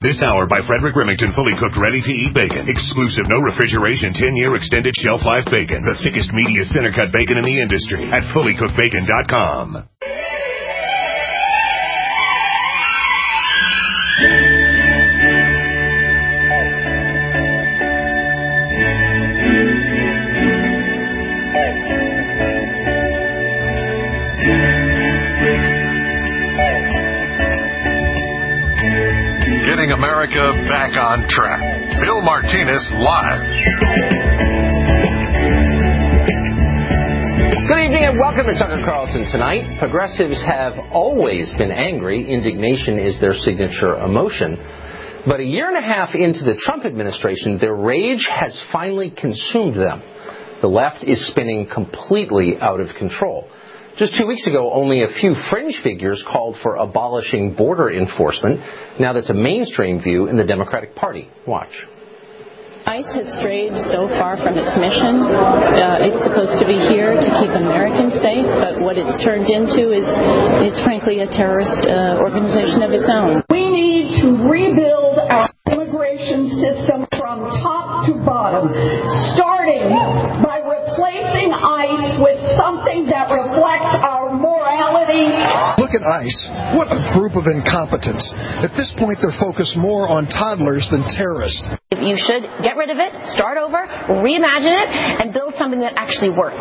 This hour by Frederick Remington, fully cooked, ready-to-eat bacon. Exclusive, no refrigeration, 10-year extended shelf life bacon. The thickest, meatiest, center-cut bacon in the industry at fullycookedbacon.com. Getting America back on track. Bill Martinez live. Good evening and welcome to Tucker Carlson Tonight. Progressives have always been angry. Indignation is their signature emotion. But a year and a half into the Trump administration, their rage has finally consumed them. The left is spinning completely out of control. Just 2 weeks ago, only a few fringe figures called for abolishing border enforcement. Now that's a mainstream view in the Democratic Party. Watch. ICE has strayed so far from its mission. It's supposed to be here to keep Americans safe, but what it's turned into is frankly a terrorist organization of its own. We need to rebuild our immigration system from top to bottom, starting by replacing ICE with something that reflects our morality. Look at ICE. What a group of incompetents. At this point, they're focused more on toddlers than terrorists. You should get rid of it, start over, reimagine it, and build something that actually works.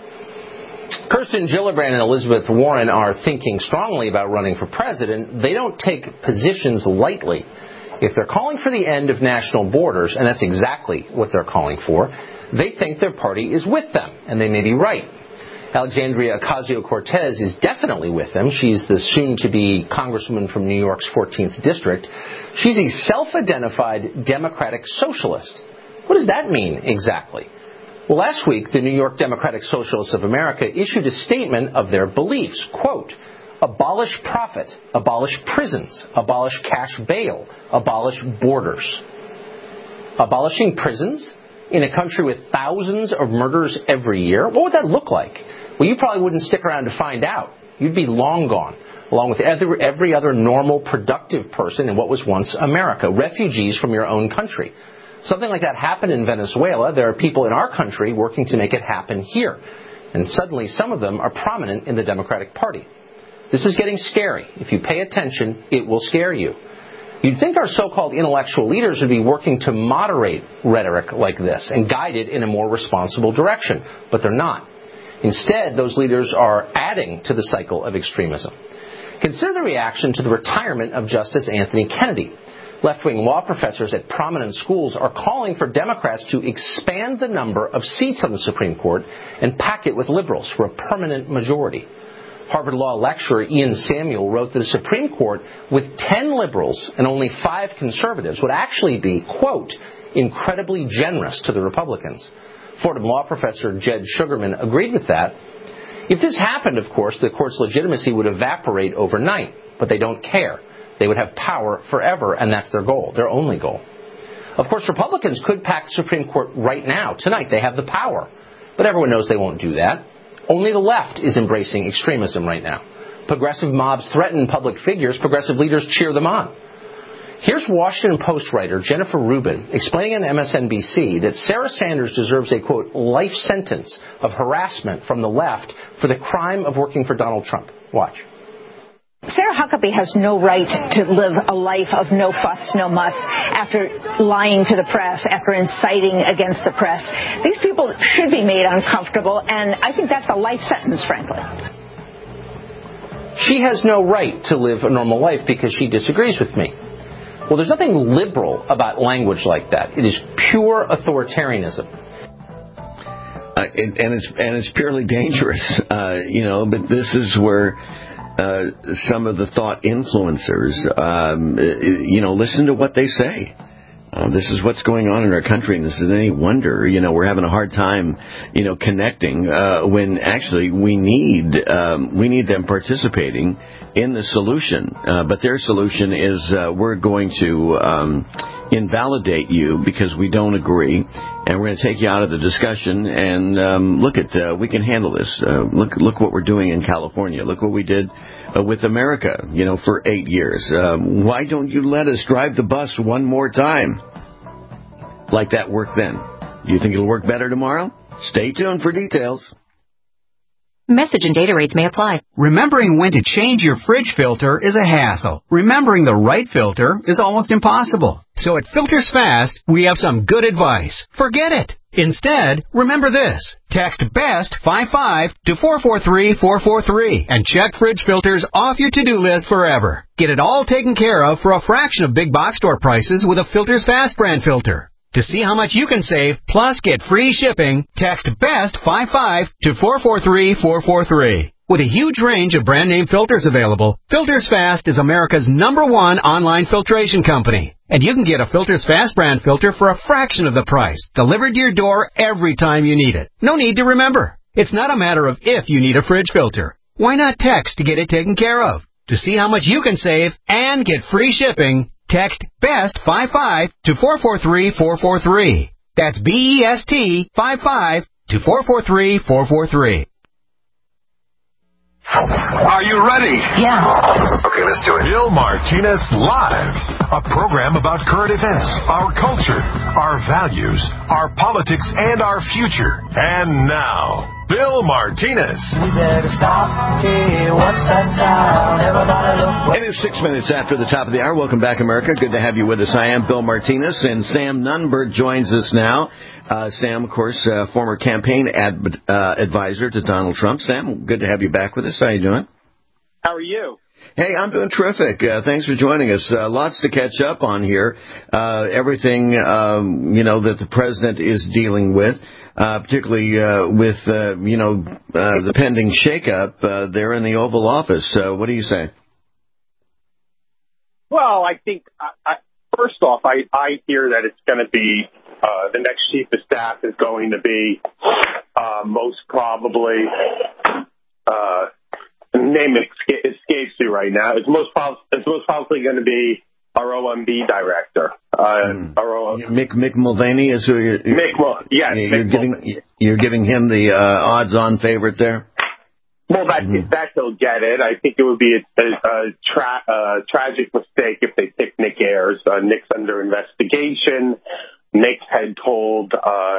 Kirsten Gillibrand and Elizabeth Warren are thinking strongly about running for president. They don't take positions lightly. If they're calling for the end of national borders, and that's exactly what they're calling for, they think their party is with them, and they may be right. Alexandria Ocasio-Cortez is definitely with them. She's the soon-to-be congresswoman from New York's 14th District. She's a self-identified Democratic socialist. What does that mean exactly? Well, last week, the New York Democratic Socialists of America issued a statement of their beliefs. Quote, abolish profit, abolish prisons, abolish cash bail, abolish borders. Abolishing prisons? In a country with thousands of murders every year? What would that look like? Well, you probably wouldn't stick around to find out. You'd be long gone, along with every other normal, productive person in what was once America, refugees from your own country. Something like that happened in Venezuela. There are people in our country working to make it happen here. And suddenly some of them are prominent in the Democratic Party. This is getting scary. If you pay attention, it will scare you. You'd think our so-called intellectual leaders would be working to moderate rhetoric like this and guide it in a more responsible direction, but they're not. Instead, those leaders are adding to the cycle of extremism. Consider the reaction to the retirement of Justice Anthony Kennedy. Left-wing law professors at prominent schools are calling for Democrats to expand the number of seats on the Supreme Court and pack it with liberals for a permanent majority. Harvard Law lecturer Ian Samuel wrote that a Supreme Court with 10 liberals and only 5 conservatives would actually be, quote, incredibly generous to the Republicans. Fordham Law professor Jed Sugarman agreed with that. If this happened, of course, the court's legitimacy would evaporate overnight, but they don't care. They would have power forever, and that's their goal, their only goal. Of course, Republicans could pack the Supreme Court right now, tonight. They have the power. But everyone knows they won't do that. Only the left is embracing extremism right now. Progressive mobs threaten public figures. Progressive leaders cheer them on. Here's Washington Post writer Jennifer Rubin explaining on MSNBC that Sarah Sanders deserves a, quote, life sentence of harassment from the left for the crime of working for Donald Trump. Watch. Sarah Huckabee has no right to live a life of no fuss, no muss after lying to the press, after inciting against the press. These people should be made uncomfortable, and I think that's a life sentence, frankly. She has no right to live a normal life because she disagrees with me. Well, there's nothing liberal about language like that. It is pure authoritarianism. And it's purely dangerous, but this is where some of the thought influencers, listen to what they say. This is what's going on in our country, and this isn't any wonder, we're having a hard time, connecting when actually we need them participating in the solution. But their solution is we're going to invalidate you because we don't agree, and we're going to take you out of the discussion. And we can handle this. Look what we're doing in California. Look what we did with America, for 8 years. Why don't you let us drive the bus one more time? Like that worked then. Do you think it'll work better tomorrow? Stay tuned for details. Message and data rates may apply. Remembering when to change your fridge filter is a hassle. Remembering the right filter is almost impossible. So at Filters Fast, we have some good advice. Forget it. Instead, remember this. Text BEST55 to 443-443 and check fridge filters off your to-do list forever. Get it all taken care of for a fraction of big box store prices with a Filters Fast brand filter. To see how much you can save, plus get free shipping, text BEST55 to 443-443. With a huge range of brand name filters available, Filters Fast is America's #1 online filtration company. And you can get a Filters Fast brand filter for a fraction of the price, delivered to your door every time you need it. No need to remember. It's not a matter of if you need a fridge filter. Why not text to get it taken care of? To see how much you can save and get free shipping, text BEST55 to 443-443. That's BEST55 to 443-443. Are you ready? Yeah. Okay, let's do it. Bill Martinez Live, a program about current events, our culture, our values, our politics, and our future. And now, Bill Martinez. We better stop. Hey, what's that sound? Everybody look. It is 6 minutes after the top of the hour. Welcome back, America. Good to have you with us. I am Bill Martinez, and Sam Nunberg joins us now. Sam, of course, former campaign advisor to Donald Trump. Sam, good to have you back with us. How are you doing? How are you? Hey, I'm doing terrific. Thanks for joining us. Lots to catch up on here. Everything, that the president is dealing with, particularly with, the pending shakeup there in the Oval Office. What do you say? Well, I think, first off, I hear that it's going to be the next chief of staff is going to be most probably the name escapes you right now. It's most probably going to be our OMB director. Mick Mulvaney is who you're. You're giving him the odds-on favorite there. Well, that he'll get it. I think it would be a tragic mistake if they pick Nick Ayers. Nick's under investigation. Nick had told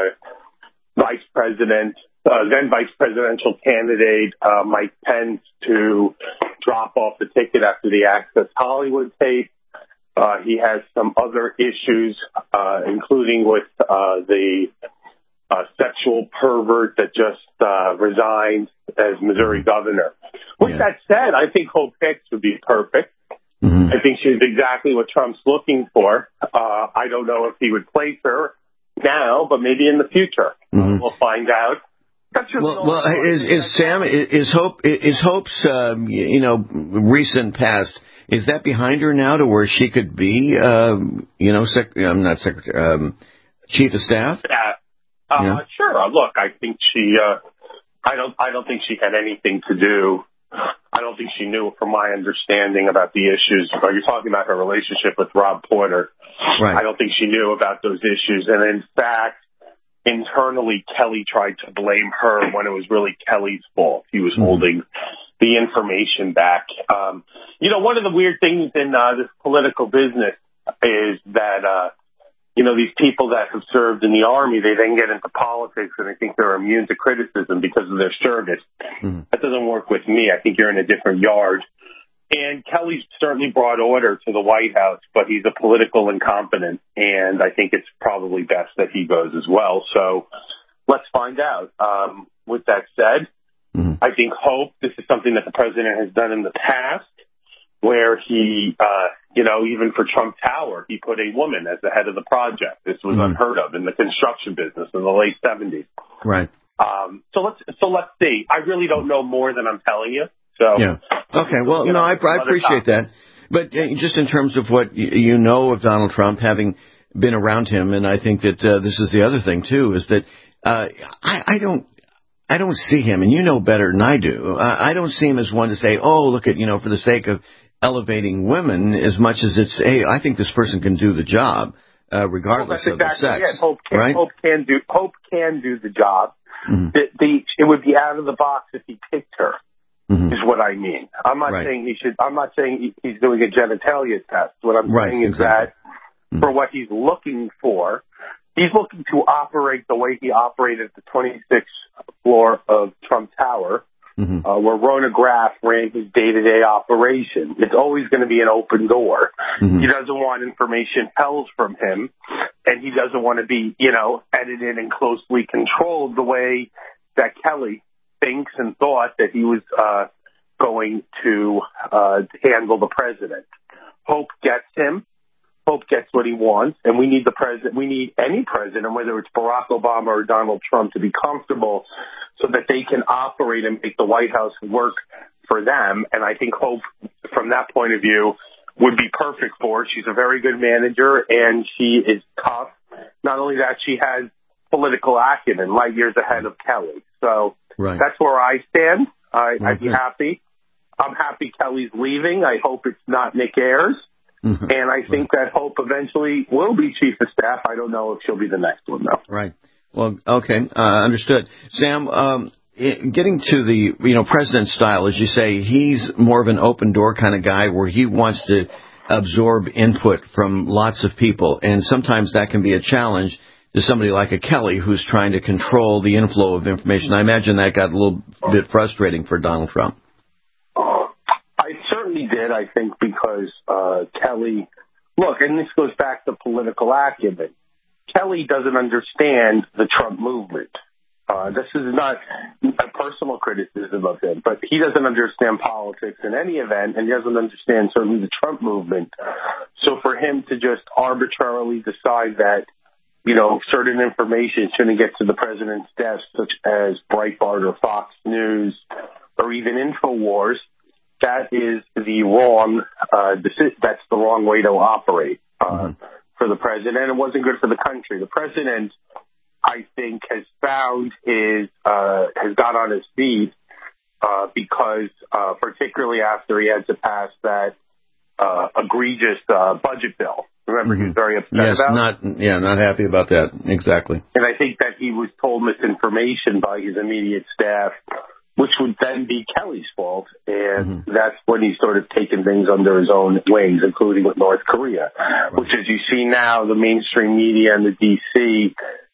then Vice Presidential candidate Mike Pence to drop off the ticket after the Access Hollywood tape. He has some other issues, including with the sexual pervert that just resigned as Missouri governor. With that said, I think Hope Hicks would be perfect. Mm-hmm. I think she's exactly what Trump's looking for. I don't know if he would place her now, but maybe in the future. Mm-hmm. We'll find out. Is Hope's recent past, is that behind her now to where she could be chief of staff? Sure. Look, I think I don't think she had anything to do. I don't think she knew, from my understanding, about the issues. You're talking about her relationship with Rob Porter. Right. I don't think she knew about those issues. And in fact, internally, Kelly tried to blame her when it was really Kelly's fault. He was holding the information back. One of the weird things in this political business is that, these people that have served in the Army, they then get into politics and they think they're immune to criticism because of their service. Mm-hmm. That doesn't work with me. I think you're in a different yard. And Kelly's certainly brought order to the White House, but he's a political incompetent, and I think it's probably best that he goes as well. So let's find out. With that said, I think this is something that the president has done in the past, where he, even for Trump Tower, he put a woman as the head of the project. This was unheard of in the construction business in the late 70s. Right. So let's see. I really don't know more than I'm telling you. So, yeah. Okay. Well, I appreciate that. But just in terms of what you know of Donald Trump, having been around him, and I think that this is the other thing too, is that I don't see him, and you know better than I do. I don't see him as one to say, oh, look at, for the sake of elevating women, as much as it's, hey, I think this person can do the job. regardless of their sex. It. Hope can do the job. Mm-hmm. It would be out of the box if he picked her. Mm-hmm. Is what I mean. I'm not saying he should. I'm not saying he's doing a genitalia test. What I'm saying is that for what he's looking for, he's looking to operate the way he operated the 26th floor of Trump Tower, where Rona Graff ran his day-to-day operation. It's always going to be an open door. Mm-hmm. He doesn't want information held from him, and he doesn't want to be, edited and closely controlled the way that Kelly thinks and thought that he was going to handle the president. Hope gets him. Hope gets what he wants, and we need the president. We need any president, whether it's Barack Obama or Donald Trump, to be comfortable so that they can operate and make the White House work for them. And I think Hope, from that point of view, would be perfect for her. She's a very good manager, and she is tough. Not only that, she has political acumen, light years ahead of Kelly. So that's where I stand. I'd be happy. I'm happy Kelly's leaving. I hope it's not Nick Ayers. Mm-hmm. And I think that Hope eventually will be chief of staff. I don't know if she'll be the next one, though. Right. Well, okay. Understood. Sam, getting to the, president style, as you say, he's more of an open door kind of guy where he wants to absorb input from lots of people. And sometimes that can be a challenge to somebody like a Kelly who's trying to control the inflow of information. I imagine that got a little bit frustrating for Donald Trump. I certainly did, I think, because Kelly, look, and this goes back to political acumen. Kelly doesn't understand the Trump movement. This is not a personal criticism of him, but he doesn't understand politics in any event, and he doesn't understand certainly the Trump movement. So for him to just arbitrarily decide that, certain information shouldn't get to the president's desk, such as Breitbart or Fox News or even InfoWars, that is the wrong. That's the wrong way to operate for the president. And it wasn't good for the country. The president, I think, has got on his feet because, particularly after he had to pass that egregious budget bill. Remember, he was very upset about it? Not happy about that. Exactly. And I think that he was told misinformation by his immediate staff, which would then be Kelly's fault. And that's when he started taking things under his own wings, including with North Korea, which, as you see now, the mainstream media and the D.C.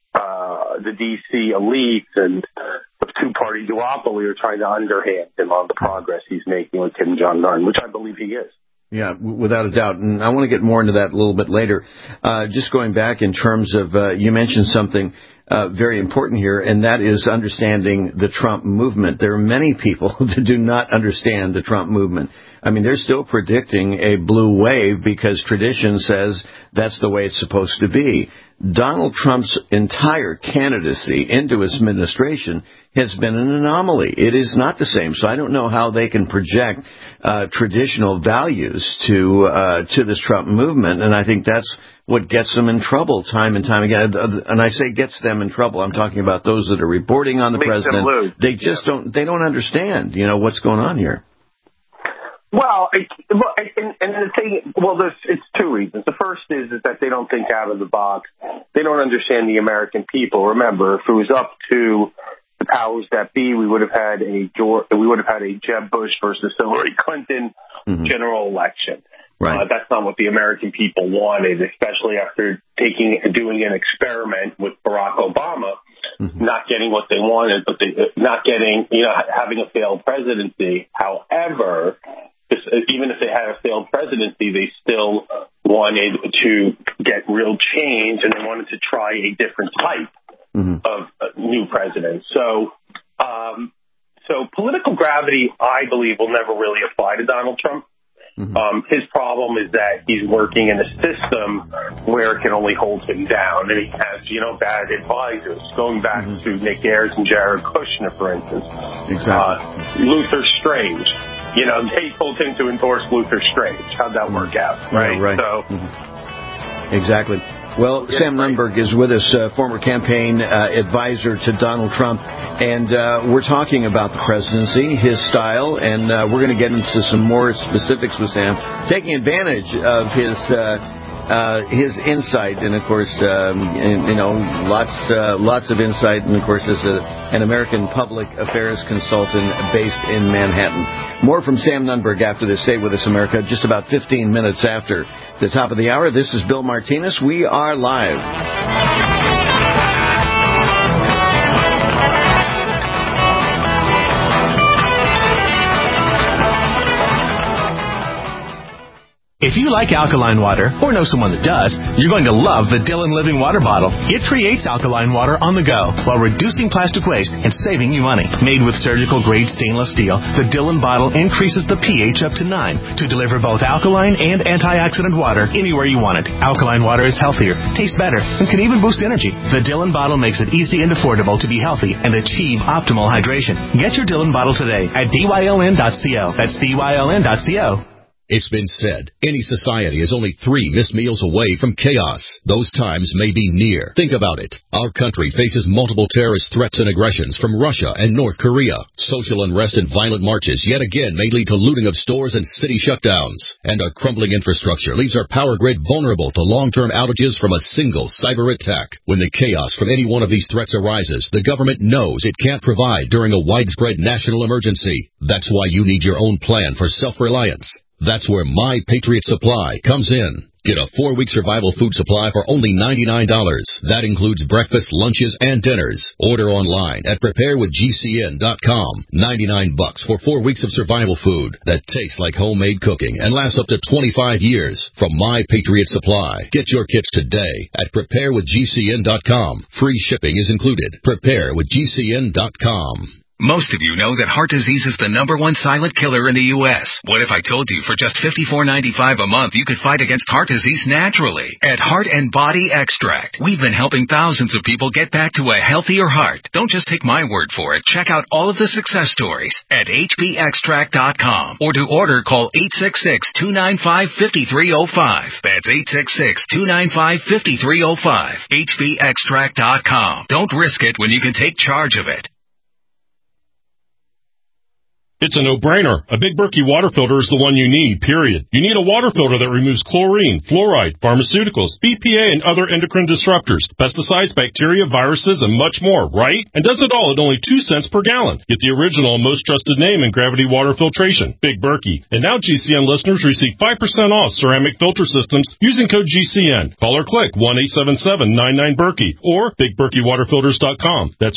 elite and the two-party duopoly are trying to underhand him on the progress he's making with Kim Jong-un, which I believe he is. Yeah, without a doubt. And I want to get more into that a little bit later. Just going back in terms of, you mentioned something very important here, and that is understanding the Trump movement. There are many people that do not understand the Trump movement. I mean, they're still predicting a blue wave because tradition says that's the way it's supposed to be. Donald Trump's entire candidacy into his administration has been an anomaly. It is not the same. So I don't know how they can project traditional values to this Trump movement, and I think that's what gets them in trouble time and time again. And I say gets them in trouble. I'm talking about those that are reporting on the president. They just don't understand, what's going on here. Well, and the thing, it's two reasons. The first is that they don't think out of the box. They don't understand the American people. Remember, if it was up to the powers that be, we would have had a Jeb Bush versus Hillary Clinton general election. Right. That's not what the American people wanted, especially after doing an experiment with Barack Obama, not getting what they wanted, but not getting, having a failed presidency. However, even if they had a failed presidency, they still wanted to get real change, and they wanted to try a different type of new president. So political gravity, I believe, will never really apply to Donald Trump. His problem is that he's working in a system where it can only hold him down, and he has, bad advisors. Going back to Nick Ayers and Jared Kushner, for instance. Exactly. Luther Strange. They told him to endorse Luther Strange. How'd that work out? Right. Yeah, right. So. Exactly. Well, Sam Nunberg is with us, former campaign advisor to Donald Trump, and we're talking about the presidency, his style, and we're going to get into some more specifics with Sam, taking advantage of his his insight, and of course, lots of insight, and of course, as an American public affairs consultant based in Manhattan. More from Sam Nunberg after this. Stay with us, America. Just about 15 minutes after the top of the hour. This is Bill Martinez. We are live. If you like alkaline water, or know someone that does, you're going to love the Dillon Living Water Bottle. It creates alkaline water on the go while reducing plastic waste and saving you money. Made with surgical-grade stainless steel, the Dillon bottle increases the pH up to 9 to deliver both alkaline and antioxidant water anywhere you want it. Alkaline water is healthier, tastes better, and can even boost energy. The Dillon bottle makes it easy and affordable to be healthy and achieve optimal hydration. Get your Dillon bottle today at dyln.co. That's dyln.co. It's been said, any society is only 3 missed meals away from chaos. Those times may be near. Think about it. Our country faces multiple terrorist threats and aggressions from Russia and North Korea. Social unrest and violent marches yet again may lead to looting of stores and city shutdowns. And our crumbling infrastructure leaves our power grid vulnerable to long-term outages from a single cyber attack. When the chaos from any one of these threats arises, the government knows it can't provide during a widespread national emergency. That's why you need your own plan for self-reliance. That's where My Patriot Supply comes in. Get a 4-week survival food supply for only $99. That includes breakfast, lunches, and dinners. Order online at preparewithgcn.com. $99 for 4 weeks of survival food that tastes like homemade cooking and lasts up to 25 years from My Patriot Supply. Get your kits today at preparewithgcn.com. Free shipping is included. Preparewithgcn.com. Most of you know that heart disease is the #1 silent killer in the U.S. What if I told you for just $54.95 a month you could fight against heart disease naturally? At Heart and Body Extract, we've been helping thousands of people get back to a healthier heart. Don't just take my word for it. Check out all of the success stories at hbextract.com. Or to order, call 866-295-5305. That's 866-295-5305. hbextract.com. Don't risk it when you can take charge of it. It's a no-brainer. A Big Berkey water filter is the one you need, period. You need a water filter that removes chlorine, fluoride, pharmaceuticals, BPA, and other endocrine disruptors, pesticides, bacteria, viruses, and much more, right? And does it all at only 2 cents per gallon. Get the original and most trusted name in gravity water filtration, Big Berkey. And now GCN listeners receive 5% off ceramic filter systems using code GCN. Call or click 1-877-99-BERKEY or BigBerkeyWaterFilters.com. That's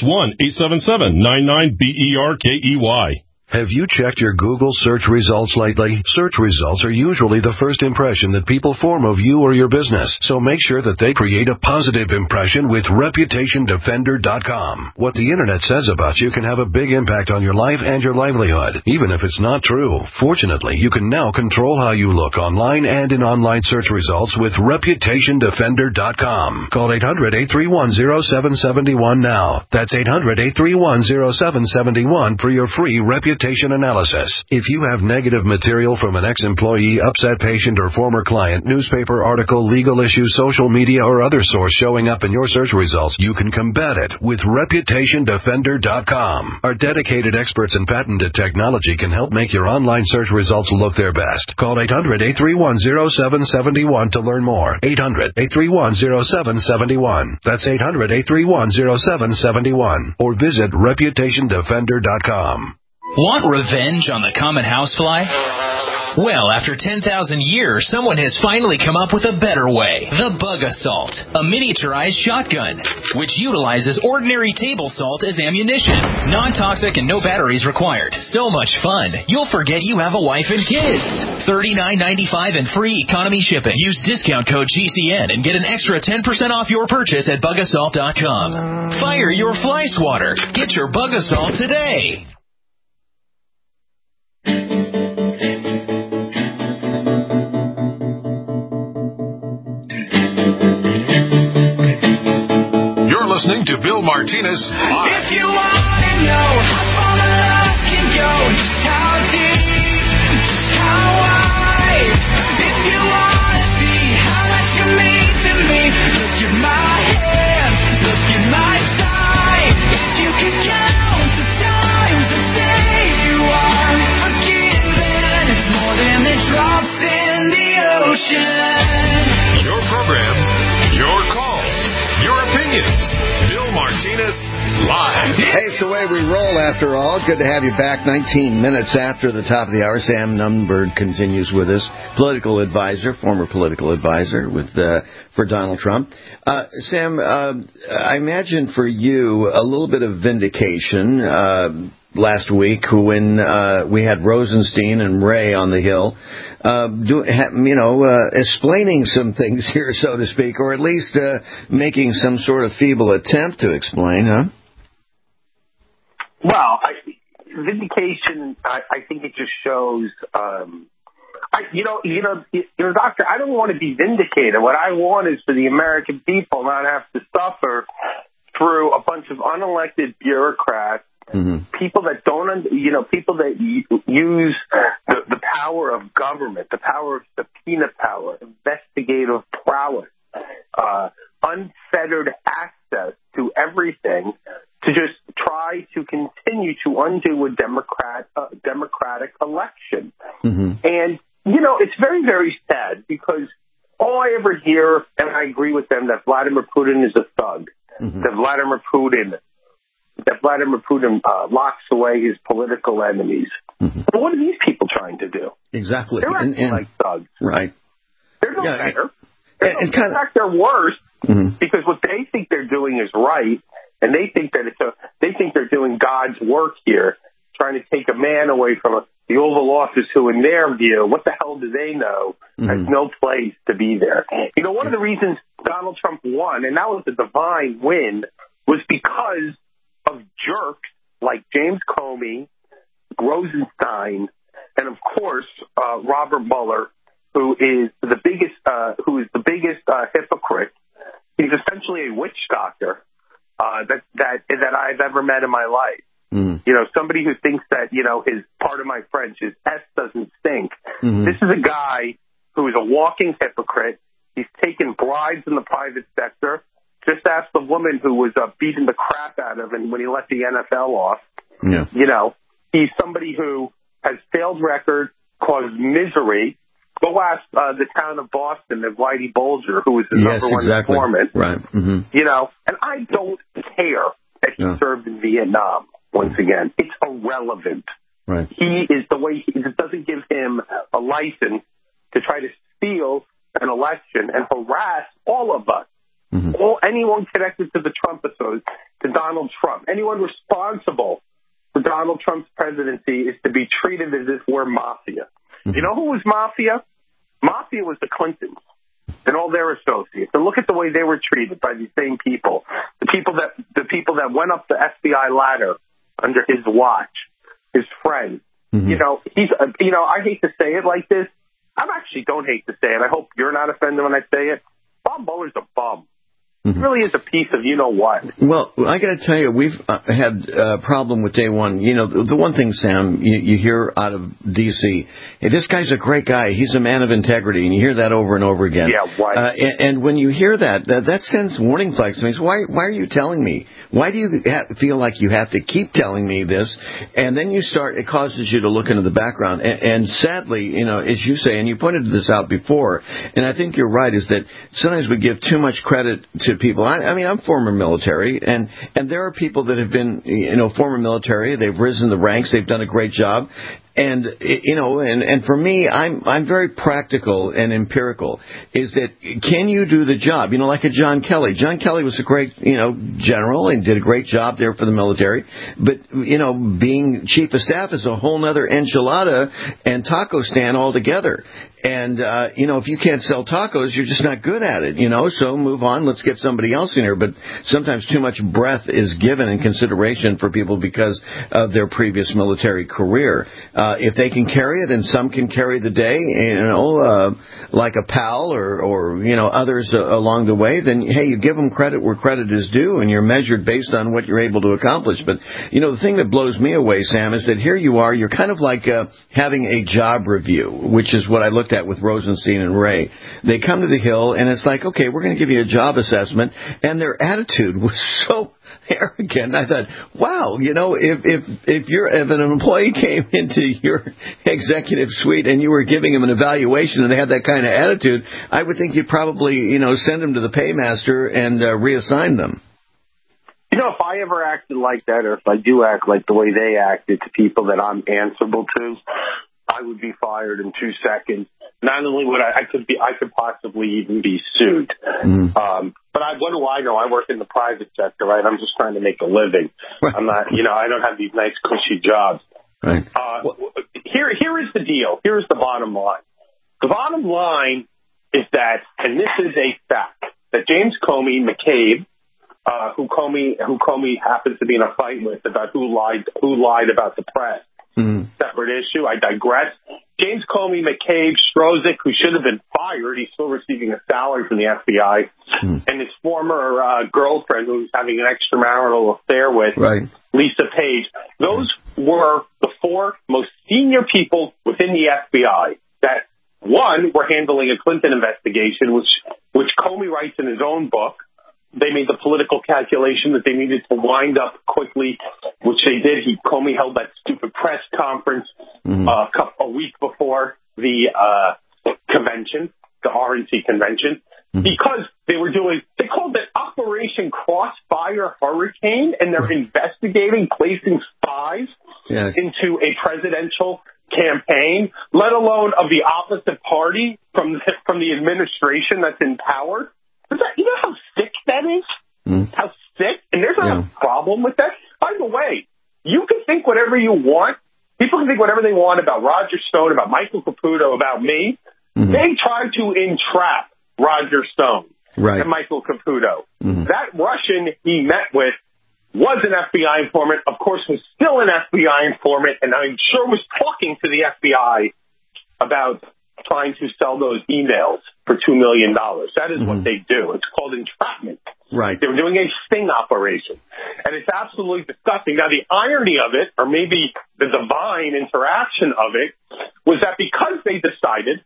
1-877-99-BERKEY. Have you checked your Google search results lately? Search results are usually the first impression that people form of you or your business, so make sure that they create a positive impression with ReputationDefender.com. What the Internet says about you can have a big impact on your life and your livelihood, even if it's not true. Fortunately, you can now control how you look online and in online search results with ReputationDefender.com. Call 800-831-0771 now. That's 800-831-0771 for your free reputation analysis. If you have negative material from an ex-employee, upset patient, or former client, newspaper article, legal issue, social media, or other source showing up in your search results, you can combat it with ReputationDefender.com. Our dedicated experts in patented technology can help make your online search results look their best. Call 800-831-0771 to learn more. 800-831-0771. That's 800-831-0771. Or visit ReputationDefender.com. Want revenge on the common housefly? Well, after 10,000 years, someone has finally come up with a better way. The Bug Assault, a miniaturized shotgun, which utilizes ordinary table salt as ammunition. Non-toxic and no batteries required. So much fun, you'll forget you have a wife and kids. $39.95 and free economy shipping. Use discount code GCN and get an extra 10% off your purchase at bugassault.com. Fire your fly swatter. Get your Bug Assault today. You're listening to Bill Martinez Live. If you want to know how far my love can go, how deep, how wide. If you want to see how much you mean to me, look at my hand, look at my side. If you can count the times I say you are forgiven, it's more than the drops in the ocean. Your live. Hey, it's the way we roll, after all. Good to have you back 19 minutes after the top of the hour. Sam Nunberg continues with us, political advisor, former political advisor for Donald Trump. Sam, I imagine for you a little bit of vindication last week when we had Rosenstein and Ray on the Hill, explaining some things here, so to speak, or at least making some sort of feeble attempt to explain, huh? Well, vindication, I think it just shows, Doctor, I don't want to be vindicated. What I want is for the American people not have to suffer through a bunch of unelected bureaucrats, people that don't, people that use the power of government, the power of subpoena power, investigative prowess, unfettered access to everything, to just try to continue to undo a democratic election. And, it's very, very sad because all I ever hear, and I agree with them, that Vladimir Putin is a thug, that Vladimir Putin locks away his political enemies. But what are these people trying to do? Exactly. They're acting like thugs. Right. They're no better. In fact, they're worse because what they think they're doing is right, and they think that they think they're doing God's work here, trying to take a man away from the Oval Office who, in their view, what the hell do they know, has no place to be there. One of the reasons Donald Trump won, and that was a divine win, was because of jerks like James Comey, Rosenstein, and of course Robert Mueller, who is the biggest hypocrite. He's essentially a witch doctor that I've ever met in my life. Somebody who thinks that his, pardon my French, his S doesn't stink. This is a guy who is a walking hypocrite. He's taken bribes in the private sector. Just ask the woman who was beating the crap out of him when he let the NFL off. He's somebody who has failed records, caused misery. Go ask the town of Boston and Whitey Bulger, who was the number one informant. Right. And I don't care that he served in Vietnam. Once again, it's irrelevant. Right. He is the way. It doesn't give him a license to try to steal an election and harass all of us. Anyone connected to the Trump association, to Donald Trump, anyone responsible for Donald Trump's presidency is to be treated as if we're mafia. You know who was mafia? Mafia was the Clintons and all their associates. And look at the way they were treated by these same people. The people that went up the FBI ladder under his watch, his friends. I hate to say it like this. I actually don't hate to say it. I hope you're not offended when I say it. Bob Mueller's a bum. It really is a piece of you-know-what. Well, I got to tell you, we've had a problem with day one. The one thing, Sam, you hear out of D.C., hey, this guy's a great guy. He's a man of integrity, and you hear that over and over again. Yeah, why? And when you hear that sends warning flags to me. So why are you telling me? Why do you feel like you have to keep telling me this? And then it causes you to look into the background. And sadly, as you say, and you pointed this out before, and I think you're right, is that sometimes we give too much credit to people. I mean, I'm former military, and there are people that have been, former military. They've risen the ranks. They've done a great job. And, and for me, I'm very practical and empirical, is that can you do the job? Like a John Kelly. John Kelly was a great, general and did a great job there for the military. But, being chief of staff is a whole nother enchilada and taco stand altogether. And, if you can't sell tacos, you're just not good at it, so move on. Let's get somebody else in here. But sometimes too much breath is given in consideration for people because of their previous military career. If they can carry it, and some can carry the day, like a pal or others along the way, then, hey, you give them credit where credit is due, and you're measured based on what you're able to accomplish. But, the thing that blows me away, Sam, is that here you are, you're kind of like having a job review, which is what I looked at with Rosenstein and Ray. They come to the Hill, and it's like, okay, we're going to give you a job assessment, and their attitude was so arrogant. I thought, wow, if an employee came into your executive suite and you were giving him an evaluation and they had that kind of attitude, I would think you'd probably, send them to the paymaster and reassign them. You know, if I ever acted like that, or if I do act like the way they acted to people that I'm answerable to, I would be fired in 2 seconds. Not only would I could possibly even be sued. But what do I know? I work in the private sector, right? I'm just trying to make a living. I'm not, I don't have these nice cushy jobs. Right. Here is the deal. Here is the bottom line. The bottom line is that, and this is a fact, that James Comey McCabe, who Comey happens to be in a fight with about who lied about the press. Separate issue. I digress. James Comey McCabe Strozik, who should have been fired, he's still receiving a salary from the FBI, and his former girlfriend, who's having an extramarital affair with, Lisa Page. Those were the 4 most senior people within the FBI that, one, were handling a Clinton investigation, which Comey writes in his own book. They made the political calculation that they needed to wind up quickly, which they did. Comey held that stupid press conference a week before the convention, the RNC convention, because they called it Operation Crossfire Hurricane, and they're investigating placing spies into a presidential campaign, let alone of the opposite party from the administration that's in power. You know how sick that is? How sick? And there's not a problem with that. By the way, you can think whatever you want. People can think whatever they want about Roger Stone, about Michael Caputo, about me. They tried to entrap Roger Stone and Michael Caputo. That Russian he met with was an FBI informant, of course, was still an FBI informant, and I'm sure was talking to the FBI about trying to sell those emails for $2 million. That is what they do. It's called entrapment. Right. They were doing a sting operation. And it's absolutely disgusting. Now, the irony of it, or maybe the divine interaction of it, was that because they decided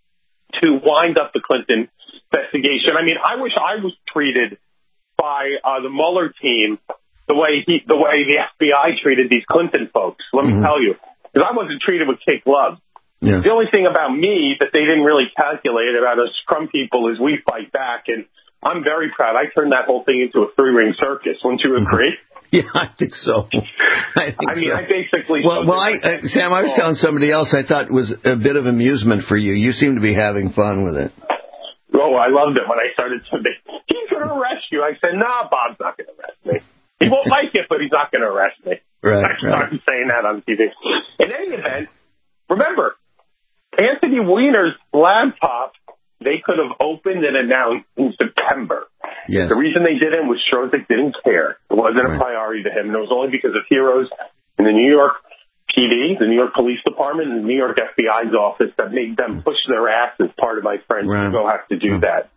to wind up the Clinton investigation, I mean, I wish I was treated by the Mueller team the way the FBI treated these Clinton folks. Let me tell you. Because I wasn't treated with kid gloves. Yeah. The only thing about me that they didn't really calculate about us Trump people is we fight back, and I'm very proud. I turned that whole thing into a 3-ring circus. Wouldn't you agree? Yeah, I think so. I basically... Sam, I was telling somebody else I thought was a bit of amusement for you. You seem to be having fun with it. Oh, I loved it when I started to be, he's going to arrest you. I said, nah, Bob's not going to arrest me. He won't like it, but he's not going to arrest me. I started saying that on TV. In any event, remember, Anthony Weiner's laptop, they could have opened and announced in September. Yes. The reason they didn't was Strozik didn't care. It wasn't a priority to him. And it was only because of heroes in the New York PD, the New York Police Department, and the New York FBI's office that made them push their asses, part of my friends, to go have to do that.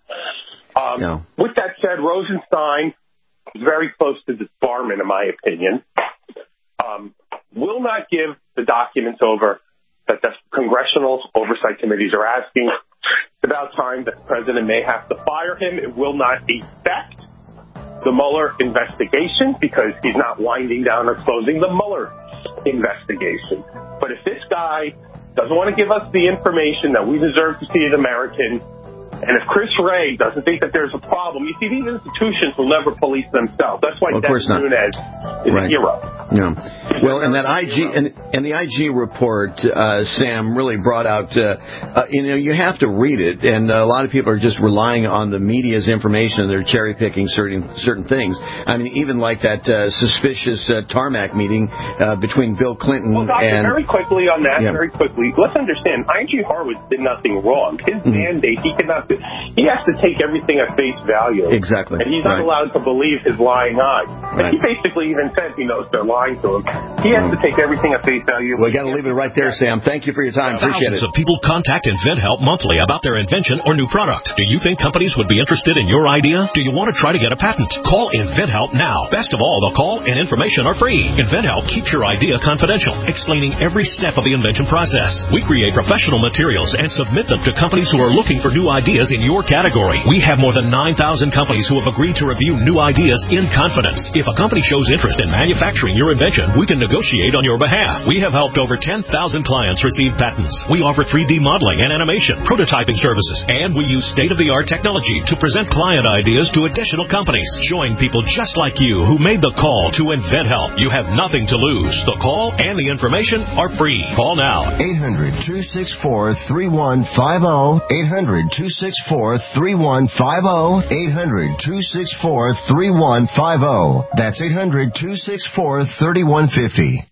With that said, Rosenstein is very close to disbarment, in my opinion. Will not give the documents over that the congressional oversight committees are asking. It's about time that the president may have to fire him. It will not affect the Mueller investigation because he's not winding down or closing the Mueller investigation. But if this guy doesn't want to give us the information that we deserve to see as Americans, and if Chris Wray doesn't think that there's a problem, you see, these institutions will never police themselves. That's why Dennis Nunes is a hero. Yeah. Well, and that the IG report, Sam, really brought out. You have to read it, and a lot of people are just relying on the media's information, and they're cherry picking certain things. I mean, even like that suspicious tarmac meeting between Bill Clinton and. Very quickly on that. Very quickly, let's understand. IG Horowitz did nothing wrong. His mandate, he has to take everything at face value. Exactly. And he's not allowed to believe his lying eyes. And he basically even said he knows they're lying to him. He has to take everything at face value. We got to leave it right there, Sam. Thank you for your time. Appreciate it. Thousands of people contact InventHelp monthly about their invention or new product. Do you think companies would be interested in your idea? Do you want to try to get a patent? Call InventHelp now. Best of all, the call and information are free. InventHelp keeps your idea confidential, explaining every step of the invention process. We create professional materials and submit them to companies who are looking for new ideas ideas in your category. We have more than 9,000 companies who have agreed to review new ideas in confidence. If a company shows interest in manufacturing your invention, we can negotiate on your behalf. We have helped over 10,000 clients receive patents. We offer 3D modeling and animation, prototyping services, and we use state-of-the-art technology to present client ideas to additional companies. Join people just like you who made the call to InventHelp. You have nothing to lose. The call and the information are free. Call now. 800-264-3150. 800-264-3150. 800-264-3150. That's 800-264-3150.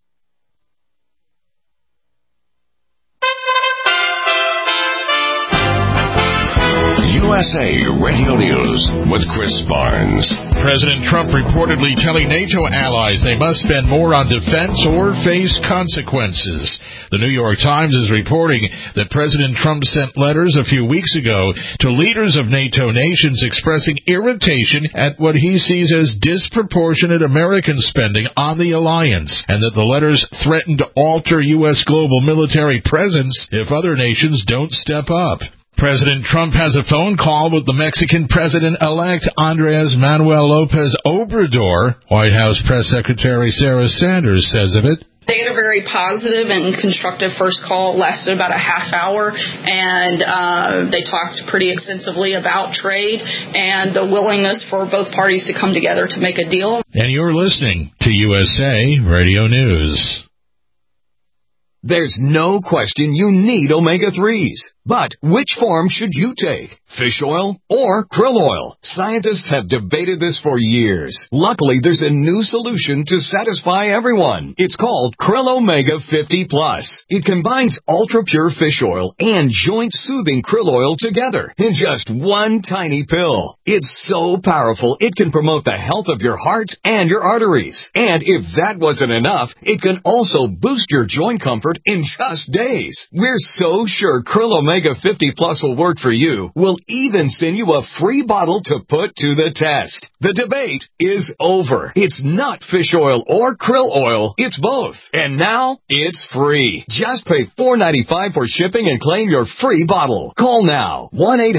USA Radio News with Chris Barnes. President Trump reportedly telling NATO allies they must spend more on defense or face consequences. The New York Times is reporting that President Trump sent letters a few weeks ago to leaders of NATO nations expressing irritation at what he sees as disproportionate American spending on the alliance, and that the letters threaten to alter U.S. global military presence if other nations don't step up. President Trump has a phone call with the Mexican president-elect Andrés Manuel López Obrador. White House Press Secretary Sarah Sanders says of it, They had a very positive and constructive first call. It lasted about a half hour, and they talked pretty extensively about trade and the willingness for both parties to come together to make a deal. And you're listening to USA Radio News. There's no question you need omega-3s. But which form should you take? Fish oil or krill oil? Scientists have debated this for years. Luckily, there's a new solution to satisfy everyone. It's called Krill Omega 50 Plus. It combines ultra-pure fish oil and joint-soothing krill oil together in just one tiny pill. It's so powerful, it can promote the health of your heart and your arteries. And if that wasn't enough, it can also boost your joint comfort in just days. We're so sure Krill Omega 50 Plus will work for you. We'll even send you a free bottle to put to the test. The debate is over. It's not fish oil or krill oil. It's both. And now it's free. Just pay $4.95 for shipping and claim your free bottle. Call now.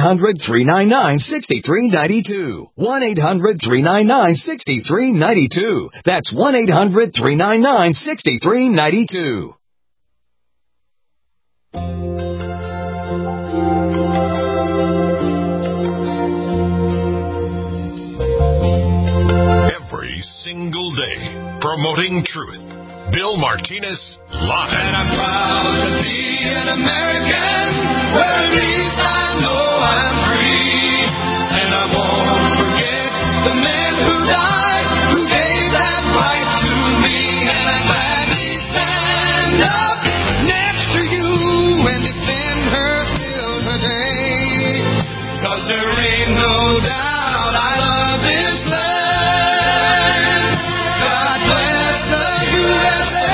1-800-399-6392. 1-800-399-6392. That's 1-800-399-6392. Every single day, promoting truth. Bill Martinez Live. And I'm proud to be an American, where at least I know I'm free. And I won't forget the men who died, who gave that right to me. And I'm glad we stand up next to you and defend her still today. 'Cause there ain't no doubt I love this land. God bless the USA.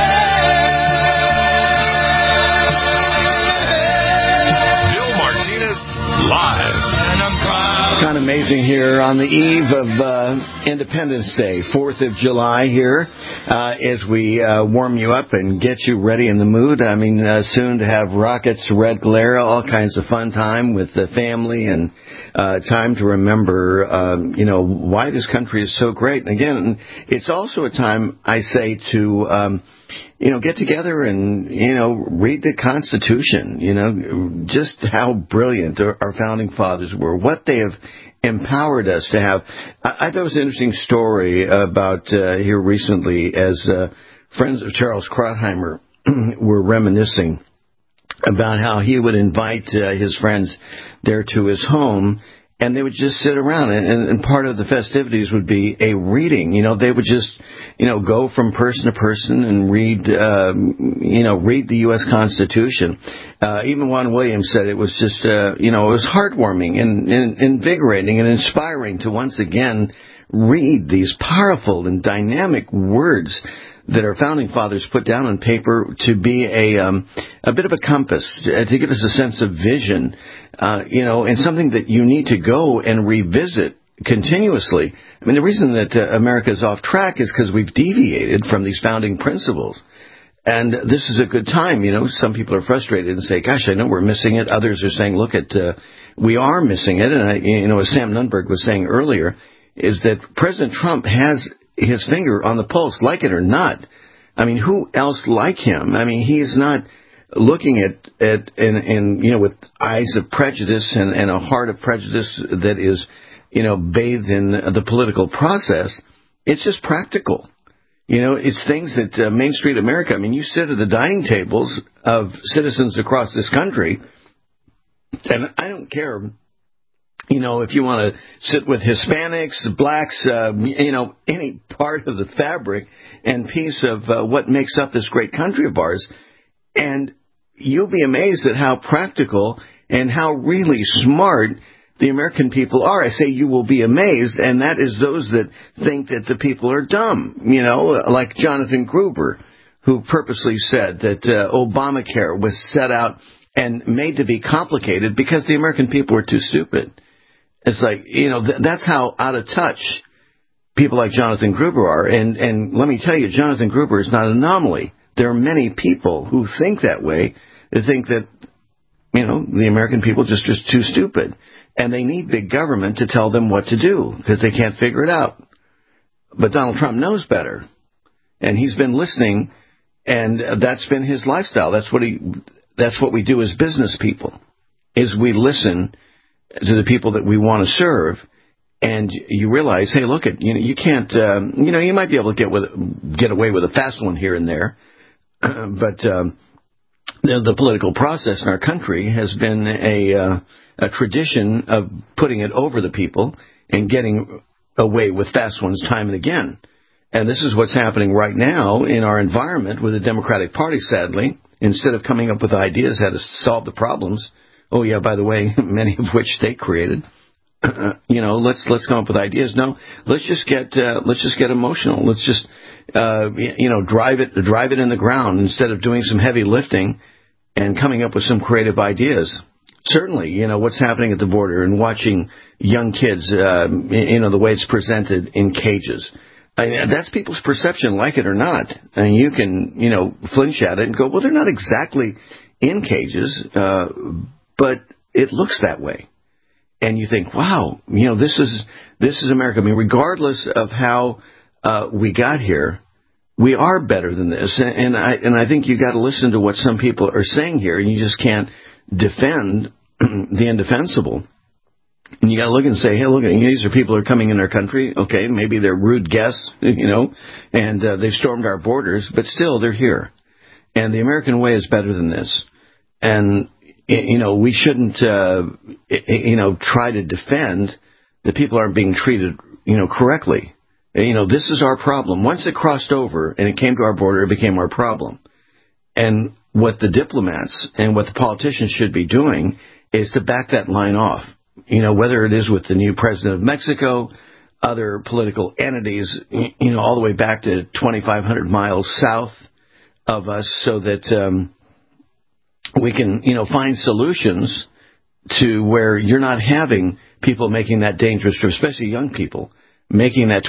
Bill Martinez Live. And I'm proud. It's kind of amazing here on the eve of Independence Day, 4th of July here, as we warm you up and get you ready in the mood. I mean, soon to have rockets, red glare, all kinds of fun time with the family and time to remember, why this country is so great. And again, it's also a time, I say, to get together and, read the Constitution, just how brilliant our founding fathers were, what they have empowered us to have. I thought it was an interesting story about here recently as friends of Charles Krautheimer were reminiscing about how he would invite his friends there to his home, and they would just sit around, and part of the festivities would be a reading. They would just, go from person to person and read the U.S. Constitution. Even Juan Williams said it was just, it was heartwarming and invigorating and inspiring to once again read these powerful and dynamic words that our founding fathers put down on paper to be a bit of a compass, to give us a sense of vision, and something that you need to go and revisit continuously. I mean, the reason that America is off track is because we've deviated from these founding principles. And this is a good time. Some people are frustrated and say, gosh, I know we're missing it. Others are saying, look at we are missing it, and as Sam Nunberg was saying earlier, is that President Trump has his finger on the pulse, like it or not. I mean, who else like him? I mean, he's not looking at with eyes of prejudice and a heart of prejudice that is, bathed in the political process. It's just practical. It's things that Main Street America, I mean, you sit at the dining tables of citizens across this country, and I don't care, if you want to sit with Hispanics, blacks, any part of the fabric and piece of what makes up this great country of ours, and you'll be amazed at how practical and how really smart the American people are. I say you will be amazed, and that is those that think that the people are dumb, like Jonathan Gruber, who purposely said that Obamacare was set out and made to be complicated because the American people were too stupid. It's like, that's how out of touch people like Jonathan Gruber are. And let me tell you, Jonathan Gruber is not an anomaly. There are many people who think that way. They think that, the American people just too stupid. And they need big government to tell them what to do because they can't figure it out. But Donald Trump knows better. And he's been listening, and that's been his lifestyle. That's what we do as business people, is we listen to the people that we want to serve. And you realize, hey, look, you can't, you might be able to get away with a fast one here and there. But the political process in our country has been a tradition of putting it over the people and getting away with fast ones time and again. And this is what's happening right now in our environment with the Democratic Party, sadly. Instead of coming up with ideas how to solve the problems, oh yeah, by the way, many of which they created, let's come up with ideas. No, let's just get emotional. Let's just drive it in the ground instead of doing some heavy lifting and coming up with some creative ideas. Certainly, what's happening at the border and watching young kids, the way it's presented in cages. That's people's perception, like it or not. And you can, flinch at it and go, well, they're not exactly in cages, but it looks that way. And you think, wow, this is America. I mean, regardless of how we got here, we are better than this. And I think you got to listen to what some people are saying here, and you just can't defend the indefensible. And you got to look and say, hey, look, these are people who are coming in our country. Okay, maybe they're rude guests, and they've stormed our borders, but still they're here. And the American way is better than this. And, we shouldn't, try to defend that people aren't being treated, correctly. This is our problem. Once it crossed over and it came to our border, it became our problem. And what the diplomats and what the politicians should be doing is to back that line off. Whether it is with the new president of Mexico, other political entities, all the way back to 2,500 miles south of us, so that we can, find solutions to where you're not having people making that dangerous trip, especially young people, making that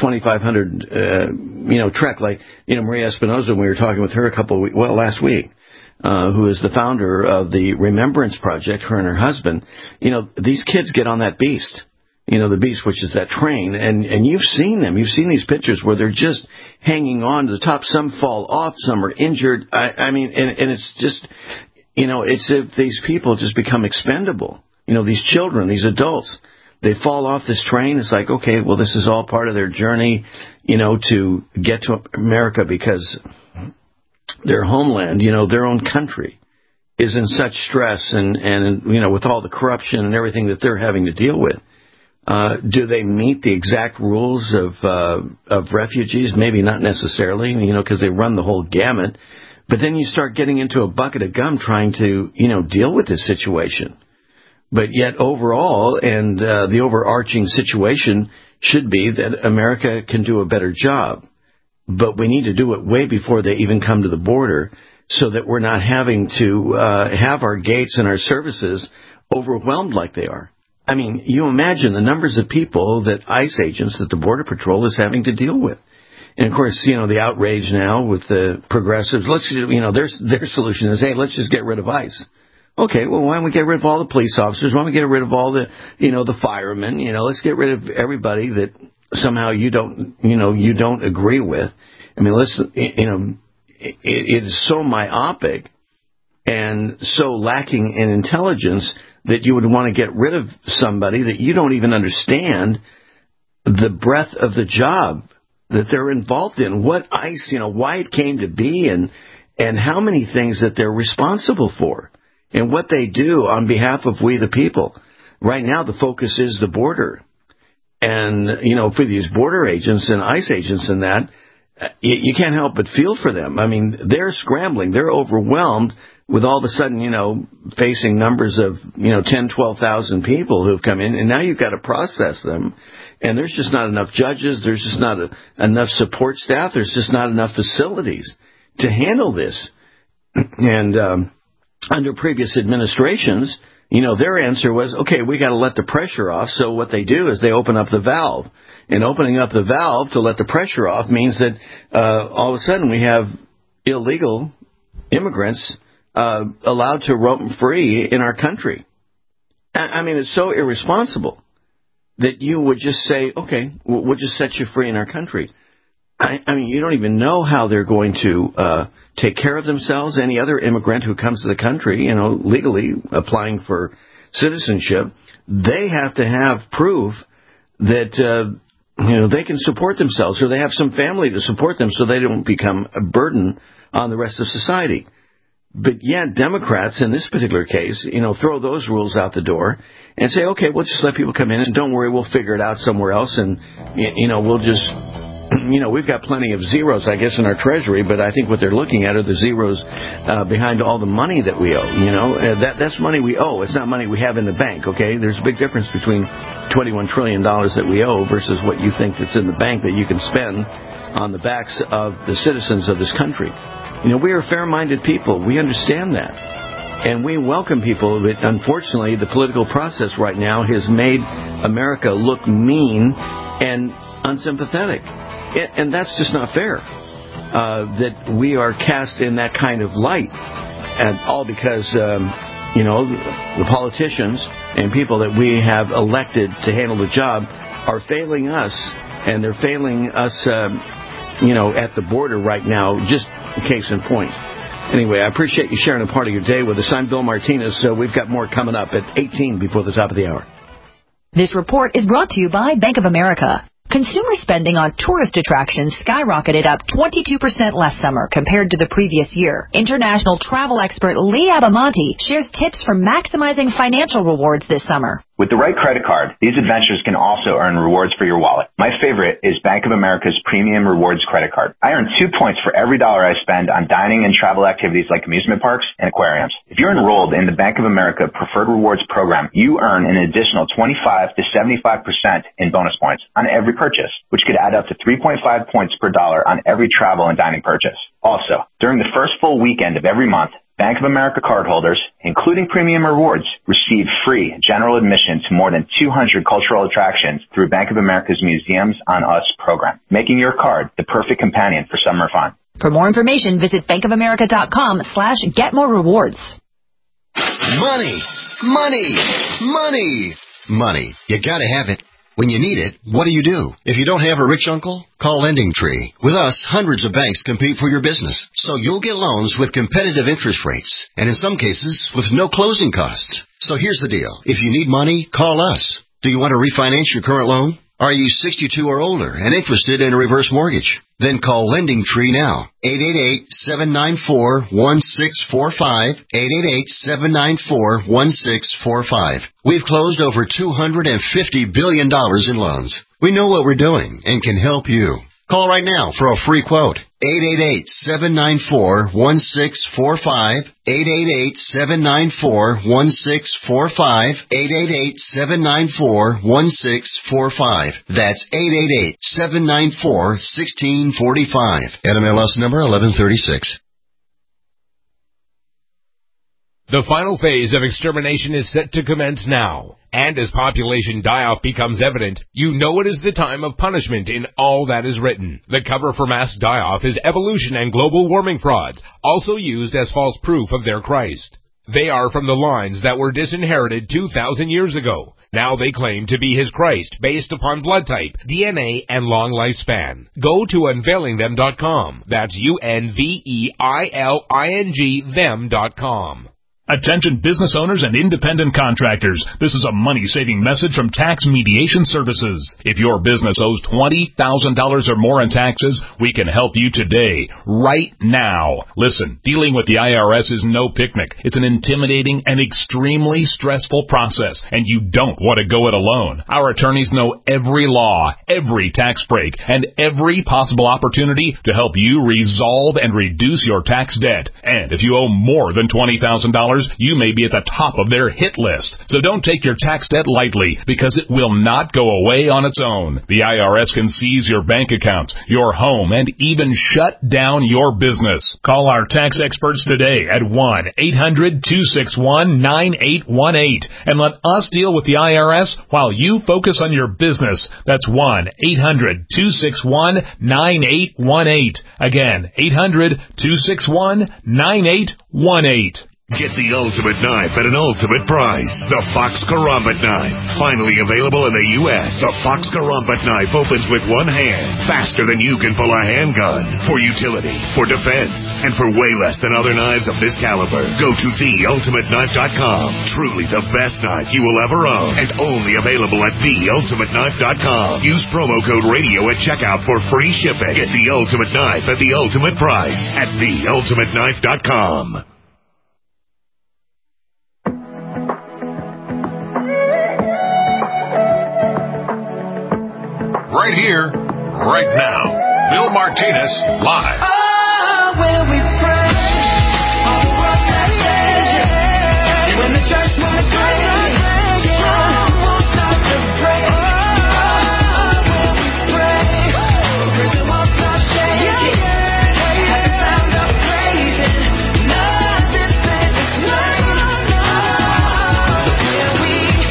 2,500, trek. Like, Maria Espinosa, when we were talking with her last week, who is the founder of the Remembrance Project, her and her husband, these kids get on that beast, the beast, which is that train, and you've seen them. You've seen these pictures where they're just hanging on to the top. Some fall off, some are injured. I mean, and it's just, it's if these people just become expendable. These children, these adults, they fall off this train. It's like, okay, well, this is all part of their journey, to get to America, because their homeland, their own country is in such stress and with all the corruption and everything that they're having to deal with. Do they meet the exact rules of refugees? Maybe not necessarily, because they run the whole gamut. But then you start getting into a bucket of gum trying to, deal with this situation. But yet overall, and the overarching situation should be that America can do a better job. But we need to do it way before they even come to the border, so that we're not having to have our gates and our services overwhelmed like they are. I mean, you imagine the numbers of people that ICE agents, that the Border Patrol is having to deal with. And, of course, the outrage now with the progressives, their solution is, hey, let's just get rid of ICE. okay, well, why don't we get rid of all the police officers? Why don't we get rid of all the, the firemen? Let's get rid of everybody that somehow you don't agree with. I mean, it is so myopic and so lacking in intelligence that you would want to get rid of somebody that you don't even understand the breadth of the job that they're involved in, what ICE, why it came to be, and how many things that they're responsible for, and what they do on behalf of we the people. Right now, the focus is the border. And, for these border agents and ICE agents and that, you can't help but feel for them. I mean, they're scrambling. They're overwhelmed with all of a sudden, facing numbers of, 10, 12,000 people who've come in, and now you've got to process them. And there's just not enough judges. There's just not enough support staff. There's just not enough facilities to handle this. And under previous administrations, their answer was, okay, we got to let the pressure off. So what they do is they open up the valve. And opening up the valve to let the pressure off means that all of a sudden we have illegal immigrants allowed to roam free in our country. I mean, it's so irresponsible that you would just say, okay, we'll just set you free in our country. I mean, you don't even know how they're going to take care of themselves. Any other immigrant who comes to the country, legally applying for citizenship, they have to have proof that, they can support themselves, or they have some family to support them so they don't become a burden on the rest of society. But yet Democrats, in this particular case, throw those rules out the door and say, okay, we'll just let people come in and don't worry, we'll figure it out somewhere else. And, we'll just, we've got plenty of zeros, I guess, in our treasury, but I think what they're looking at are the zeros behind all the money that we owe. That's money we owe. It's not money we have in the bank, okay? There's a big difference between $21 trillion that we owe versus what you think that's in the bank that you can spend on the backs of the citizens of this country. We are fair-minded people. We understand that. And we welcome people, but unfortunately the political process right now has made America look mean and unsympathetic. And that's just not fair, that we are cast in that kind of light. And all because, the politicians and people that we have elected to handle the job are failing us, and they're failing us, at the border right now, just case in point. Anyway, I appreciate you sharing a part of your day with us. I'm Bill Martinez, so we've got more coming up at 18 before the top of the hour. This report is brought to you by Bank of America. Consumer spending on tourist attractions skyrocketed up 22% last summer compared to the previous year. International travel expert Lee Abamonte shares tips for maximizing financial rewards this summer. With the right credit card, these adventures can also earn rewards for your wallet. My favorite is Bank of America's Premium Rewards credit card. I earn 2 points for every dollar I spend on dining and travel activities like amusement parks and aquariums. If you're enrolled in the Bank of America Preferred Rewards program, you earn an additional 25 to 75% in bonus points on every purchase, which could add up to 3.5 points per dollar on every travel and dining purchase. Also, during the first full weekend of every month, Bank of America cardholders, including Premium Rewards, receive free general admission to more than 200 cultural attractions through Bank of America's Museums on Us program, making your card the perfect companion for summer fun. For more information, visit bankofamerica.com/getmorerewards. Money, money, money, money. You gotta have it. When you need it, what do? If you don't have a rich uncle, call LendingTree. With us, hundreds of banks compete for your business, so you'll get loans with competitive interest rates, and in some cases, with no closing costs. So here's the deal. If you need money, call us. Do you want to refinance your current loan? Are you 62 or older and interested in a reverse mortgage? Then call LendingTree now. 888-794-1645. 888-794-1645. We've closed over $250 billion in loans. We know what we're doing and can help you. Call right now for a free quote. 888-794-1645. 888-794-1645. 888-794-1645. That's 888-794-1645. NMLS number 1136. The final phase of extermination is set to commence now. And as population die-off becomes evident, you know it is the time of punishment in all that is written. The cover for mass die-off is evolution and global warming frauds, also used as false proof of their Christ. They are from the lines that were disinherited 2,000 years ago. Now they claim to be his Christ based upon blood type, DNA, and long lifespan. Go to unveilingthem.com. That's UNVEILING them.com. Attention business owners and independent contractors. This is a money-saving message from Tax Mediation Services. If your business owes $20,000 or more in taxes, we can help you today, right now. Listen, dealing with the IRS is no picnic. It's an intimidating and extremely stressful process, and you don't want to go it alone. Our attorneys know every law, every tax break, and every possible opportunity to help you resolve and reduce your tax debt. And if you owe more than $20,000, you may be at the top of their hit list. So don't take your tax debt lightly, because it will not go away on its own. The IRS can seize your bank accounts, your home, and even shut down your business. Call our tax experts today at 1-800-261-9818 and let us deal with the IRS while you focus on your business. That's 1-800-261-9818. Again, 800-261-9818. Get the ultimate knife at an ultimate price. The Fox Karambit knife. Finally available in the U.S. The Fox Karambit knife opens with one hand, faster than you can pull a handgun. For utility, for defense, and for way less than other knives of this caliber. Go to theultimateknife.com. Truly the best knife you will ever own, and only available at theultimateknife.com. Use promo code radio at checkout for free shipping. Get the ultimate knife at the ultimate price at theultimateknife.com. Right here, right now. Bill Martinez, live. Oh, when we pray, all the world starts changing. And when the church wants to pray, won't stop to pray. Oh, when we pray, prison won't stop shaking. At the sound of praising, nothing stays the same. When we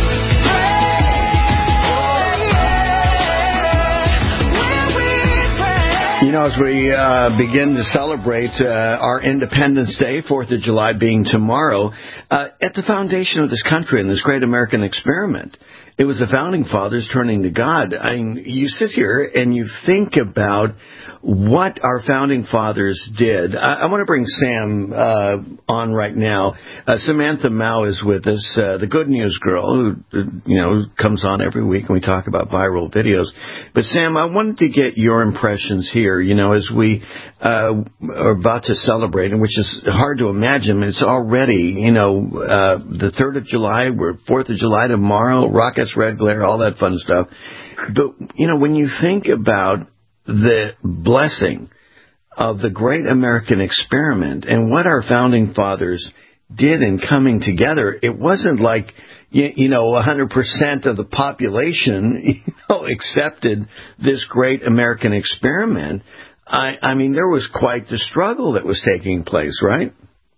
You know, as we begin to celebrate our Independence Day, 4th of July being tomorrow, at the foundation of this country and this great American experiment, it was the Founding Fathers turning to God. I mean, you sit here and you think about what our Founding Fathers did. I want to bring Sam on right now. Samantha Mao is with us, the Good News Girl, who comes on every week and we talk about viral videos. But Sam, I wanted to get your impressions here, as we are about to celebrate, and which is hard to imagine. It's already, the 3rd of July, we're 4th of July tomorrow, rockets, red glare, all that fun stuff. But, when you think about the blessing of the great American experiment and what our Founding Fathers did in coming together, it wasn't like, 100% of the population, accepted this great American experiment. I mean, there was quite the struggle that was taking place, right?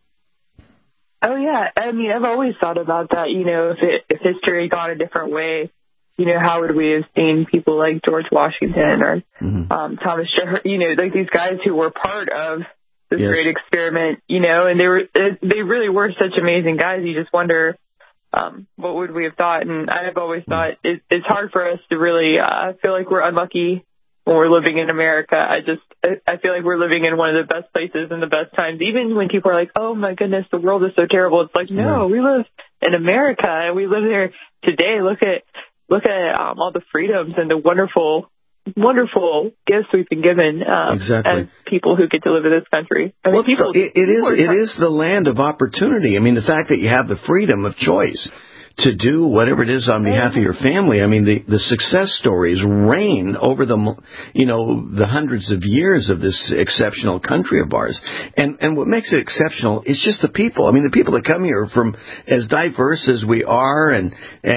Oh, yeah. I mean, I've always thought about that, if history had gone a different way, how would we have seen people like George Washington or Thomas Jefferson, like these guys who were part of this great experiment, and they really were such amazing guys. You just wonder what would we have thought. And I've always thought it's hard for us to really feel like we're unlucky when we're living in America. I feel like we're living in one of the best places and the best times. Even when people are like, oh my goodness, the world is so terrible. It's like, no, we live in America and we live there today. Look at all the freedoms and the wonderful gifts we've been given as people who get to live in this country. I mean, it is the land of opportunity. I mean, the fact that you have the freedom of choice to do whatever it is on behalf of your family. I mean, the success stories reign over the hundreds of years of this exceptional country of ours. And what makes it exceptional is just the people. I mean, the people that come here are from as diverse as we are, and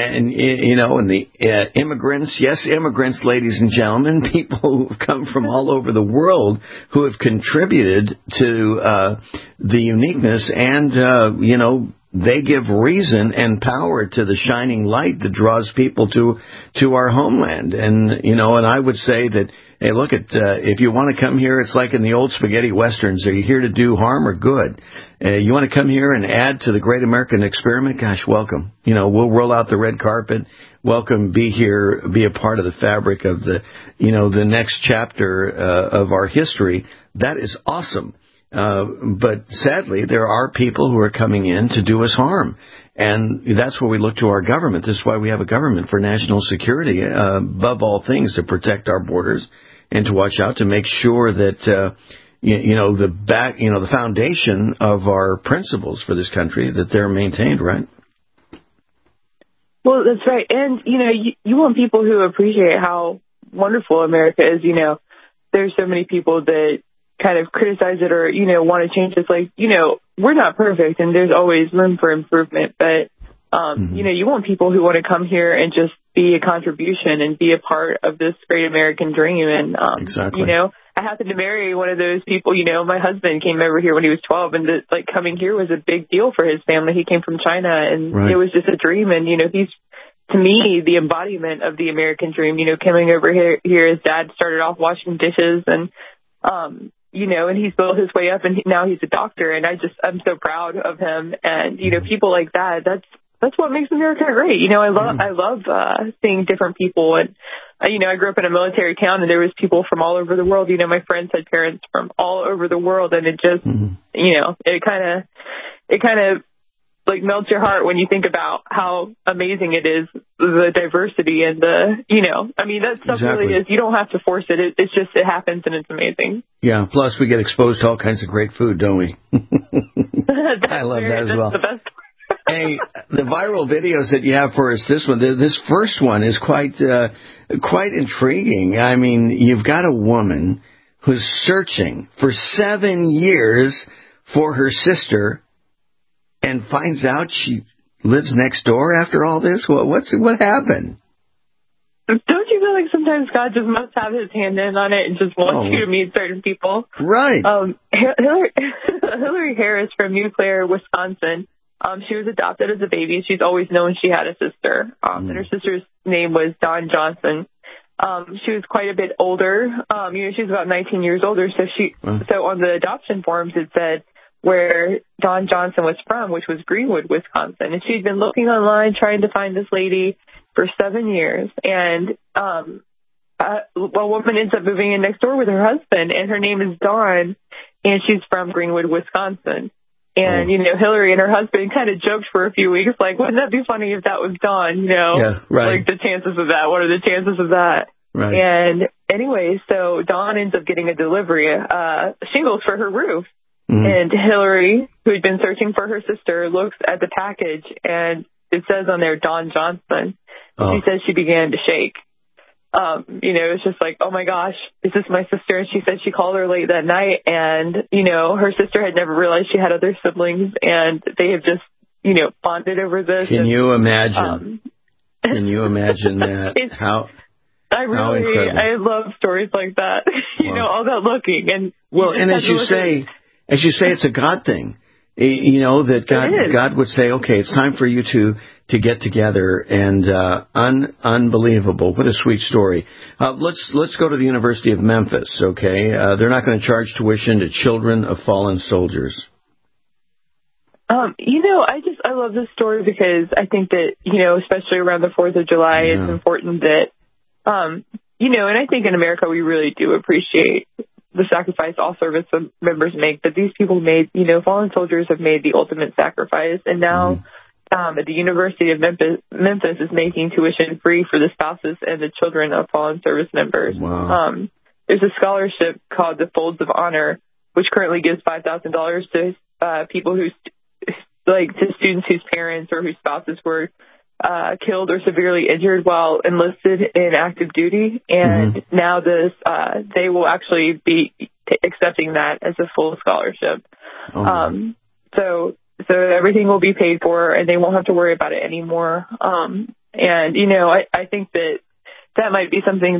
the immigrants. Yes, immigrants, ladies and gentlemen, people who have come from all over the world who have contributed to the uniqueness and they give reason and power to the shining light that draws people to our homeland. And, and I would say that, hey, look, if you want to come here, it's like in the old spaghetti westerns. Are you here to do harm or good? You want to come here and add to the great American experiment? Gosh, welcome. We'll roll out the red carpet. Welcome, be here, be a part of the fabric of the next chapter of our history. That is awesome. But sadly, there are people who are coming in to do us harm. And that's where we look to our government. This is why we have a government, for national security, above all things, to protect our borders and to watch out, to make sure that, the foundation of our principles for this country, that they're maintained, right? Well, that's right. And, you want people who appreciate how wonderful America is. There's so many people that kind of criticize it or, want to change it. It's like, we're not perfect and there's always room for improvement. But, you want people who want to come here and just be a contribution and be a part of this great American dream. And, exactly. I happened to marry one of those people. My husband came over here when he was 12, and coming here was a big deal for his family. He came from China, and It was just a dream. And, he's, to me, the embodiment of the American dream. Coming over here, his dad started off washing dishes, and, and he's built his way up, and now he's a doctor. And I'm so proud of him. And, people like that, that's what makes America great. I love seeing different people. And, I grew up in a military town, and there was people from all over the world. My friends had parents from all over the world, and it just, it kind of like melts your heart when you think about how amazing it is, the diversity and that stuff really is. You don't have to force it. It's just, it happens, and it's amazing. Yeah. Plus, we get exposed to all kinds of great food, don't we? I love that as well. That's the best. Hey, the viral videos that you have for us, this first one is quite intriguing. I mean, you've got a woman who's searching for 7 years for her sister and finds out she lives next door after all this. What happened? Don't you feel like sometimes God just must have his hand in on it and just wants you to meet certain people? Right. Hillary Harris from Eau Claire, Wisconsin. She was adopted as a baby. She's always known she had a sister. And her sister's name was Dawn Johnson. She was quite a bit older. She was about 19 years older. So on the adoption forms, it said where Dawn Johnson was from, which was Greenwood, Wisconsin. And she'd been looking online trying to find this lady for 7 years. And a woman ends up moving in next door with her husband, and her name is Dawn, and she's from Greenwood, Wisconsin. And, Hillary and her husband kind of joked for a few weeks, like, wouldn't that be funny if that was Dawn, Yeah, right. Like, the chances of that, what are the chances of that? Right. And anyway, so Dawn ends up getting a delivery, shingles for her roof. Mm-hmm. And Hillary, who had been searching for her sister, looks at the package, and it says on there, Dawn Johnson. She says she began to shake. It's just like, oh my gosh, is this my sister? And she said she called her late that night, and, her sister had never realized she had other siblings, and they have just, bonded over this. Can you imagine? Can you imagine that? I love stories like that. All that looking. And and as you say, it's a God thing. That God would say, okay, it's time for you to get together, and unbelievable. What a sweet story. Let's go to the University of Memphis, okay? They're not going to charge tuition to children of fallen soldiers. I love this story because I think that, especially around the 4th of July, it's important that, and I think in America we really do appreciate the sacrifice all service members make, but these people made, fallen soldiers have made the ultimate sacrifice. And now the University of Memphis is making tuition free for the spouses and the children of fallen service members. Wow. There's a scholarship called the Folds of Honor, which currently gives $5,000 to people to students whose parents or whose spouses were killed or severely injured while enlisted in active duty, and now they will actually be accepting that as a full scholarship. So everything will be paid for, and they won't have to worry about it anymore. I think that might be something that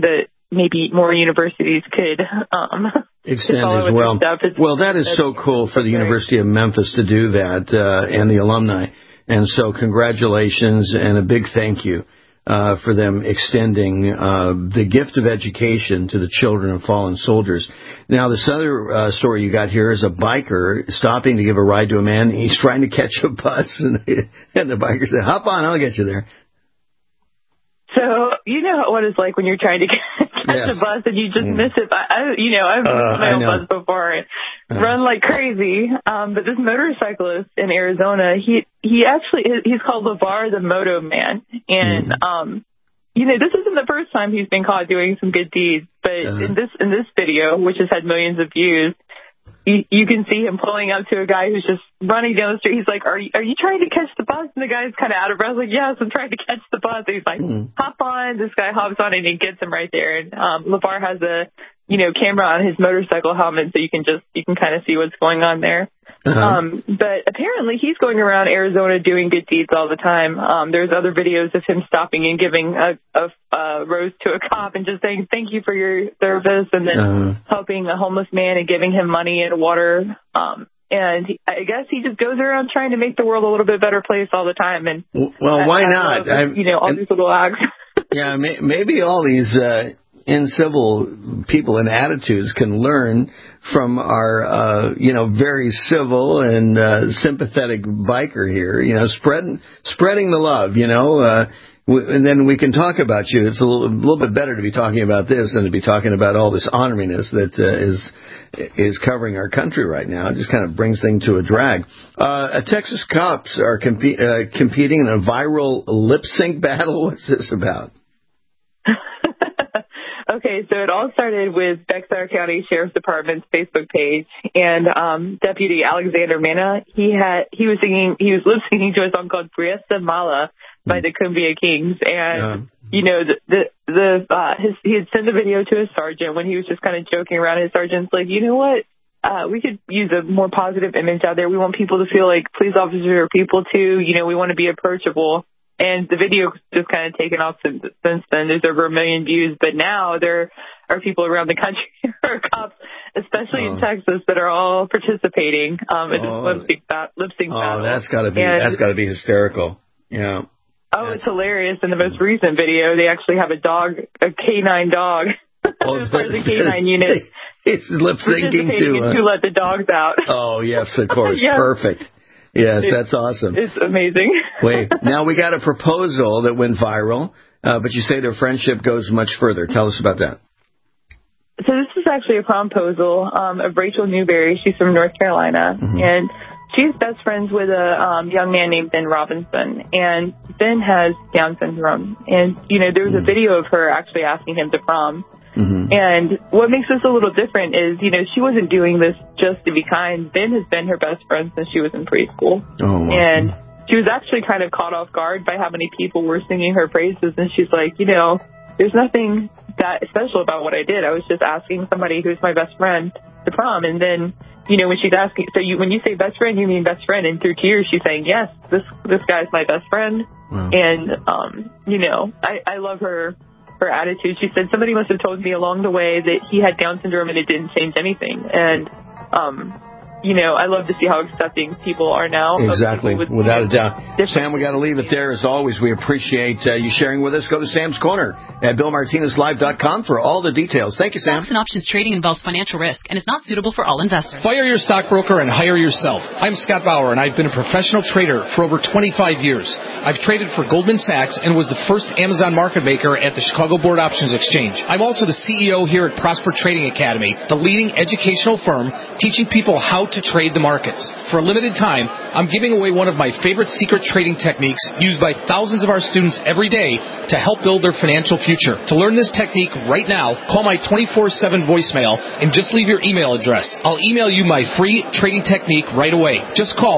maybe more universities could extend as well. Well, that is so cool for the University of Memphis to do that, and the alumni. And so congratulations and a big thank you for them extending the gift of education to the children of fallen soldiers. Now, this other story you got here is a biker stopping to give a ride to a man. He's trying to catch a bus, and the biker said, "Hop on, I'll get you there." So, you know what it's like when you're trying to catch a bus and you just miss it. I've missed my own bus before and run like crazy. But this motorcyclist in Arizona, he's called LeVar the Moto Man. And, this isn't the first time he's been caught doing some good deeds. But in this video, which has had millions of views, you can see him pulling up to a guy who's just running down the street. He's like, are you trying to catch the bus? And the guy's kind of out of breath, like, yes, I'm trying to catch the bus. And he's like, hop on. This guy hops on and he gets him right there. And LeVar has a camera on his motorcycle helmet, so you can kind of see what's going on there. But apparently he's going around Arizona doing good deeds all the time. There's other videos of him stopping and giving a rose to a cop and just saying thank you for your service, and then helping a homeless man and giving him money and water. And I guess he just goes around trying to make the world a little bit better place all the time. And why not? All these little acts. Yeah, maybe all these incivil people and attitudes can learn from our, very civil and sympathetic biker here. Spreading the love. And then we can talk about you. It's a little bit better to be talking about this than to be talking about all this honoriness that is covering our country right now. It just kind of brings things to a drag. Texas cops are competing in a viral lip sync battle. What's this about? Okay, so it all started with Bexar County Sheriff's Department's Facebook page, and Deputy Alexander Mena, he was lip syncing to a song called Priesta Mala by the Cumbia Kings, and he had sent the video to his sergeant when he was just kind of joking around. His sergeant's like, you know what? We could use a more positive image out there. We want people to feel like police officers are people too. We want to be approachable. And the video just kind of taken off since then. There's over 1 million views. But now there are people around the country who are cops, especially in Texas, that are all participating in this lip sync battle. That's got to be hysterical. Yeah. Oh, it's hilarious. In the most recent video, they actually have a dog, a canine dog. Part of the canine unit. It's lip syncing to let the dogs out. Oh, yes, of course. Yes. Perfect. Yes, that's awesome. It's amazing. Wait, now we got a proposal that went viral, but you say their friendship goes much further. Tell us about that. So this is actually a proposal of Rachel Newberry. She's from North Carolina, and she's best friends with a young man named Ben Robinson. And Ben has Down syndrome. And, there was a video of her actually asking him to prom. And what makes this a little different is, she wasn't doing this just to be kind. Ben has been her best friend since she was in preschool. And she was actually kind of caught off guard by how many people were singing her praises. And she's like, there's nothing that special about what I did. I was just asking somebody who's my best friend to prom. And then, when she's asking, when you say best friend, you mean best friend. And through tears, she's saying, yes, this guy's my best friend. Wow. And, I love her attitude. She said, somebody must have told me along the way that he had Down syndrome and it didn't change anything. And, I love to see how accepting people are now. Exactly, without a doubt. Sam, we got to leave it there. As always, we appreciate you sharing with us. Go to Sam's Corner at BillMartinezLive.com for all the details. Thank you, Sam. Stocks and options trading involves financial risk and is not suitable for all investors. Fire your stockbroker and hire yourself. I'm Scott Bauer, and I've been a professional trader for over 25 years. I've traded for Goldman Sachs and was the first Amazon market maker at the Chicago Board Options Exchange. I'm also the CEO here at Prosper Trading Academy, the leading educational firm teaching people how to trade the markets. For a limited time, I'm giving away one of my favorite secret trading techniques used by thousands of our students every day to help build their financial future. To learn this technique right now, call my 24/7 voicemail and just leave your email address. I'll email you my free trading technique right away. Just call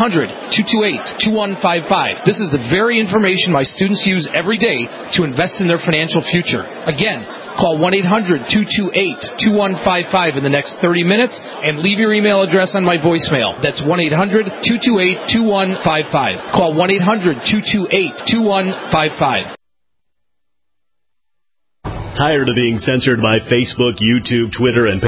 1-800-228-2155. This is the very information my students use every day to invest in their financial future. Again, call 1-800-228-2155 in the next 30 minutes and leave your email address on my voicemail. That's 1-800-228-2155. Call 1-800-228-2155. Tired of being censored by Facebook, YouTube, Twitter, and